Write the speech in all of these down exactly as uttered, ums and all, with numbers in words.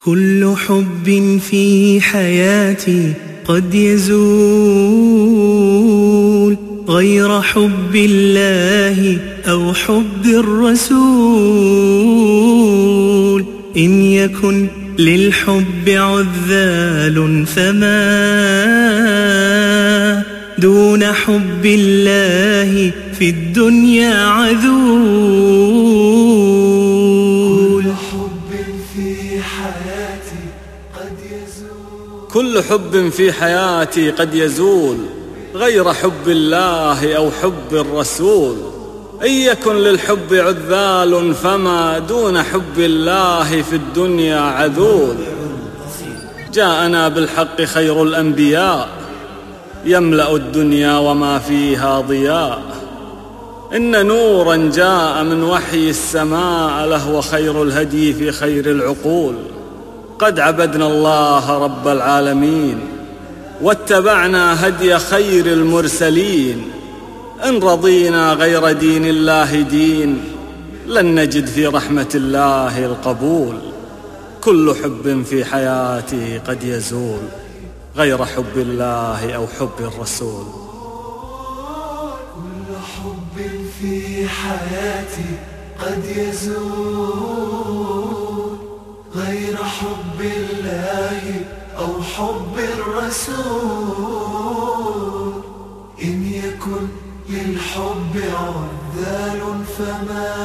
كل حب في حياتي قد يزول غير حب الله أو حب الرسول. إن يكن للحب عذال فما دون حب الله في الدنيا عذول. كل حب في حياتي قد يزول غير حب الله أو حب الرسول. إن يكن للحب عذال فما دون حب الله في الدنيا عذول. جاءنا بالحق خير الأنبياء يملأ الدنيا وما فيها ضياء. إن نورا جاء من وحي السماء لهو خير الهدي في خير العقول. قد عبدنا الله رب العالمين واتبعنا هدي خير المرسلين. إن رضينا غير دين الله دين لن نجد في رحمة الله القبول. كل حب في حياتي قد يزول غير حب الله أو حب الرسول. كل حب في حياتي قد يزول غير حب الله أو حب الرسول. إن يكن للحب عذال فما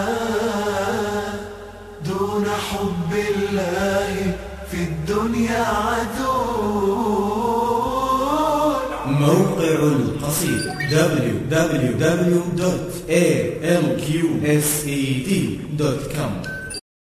دون حب الله في الدنيا عذول. موقع القصيد دبليو دبليو دبليو دوت إيه إل كيو إس إي دي دوت كوم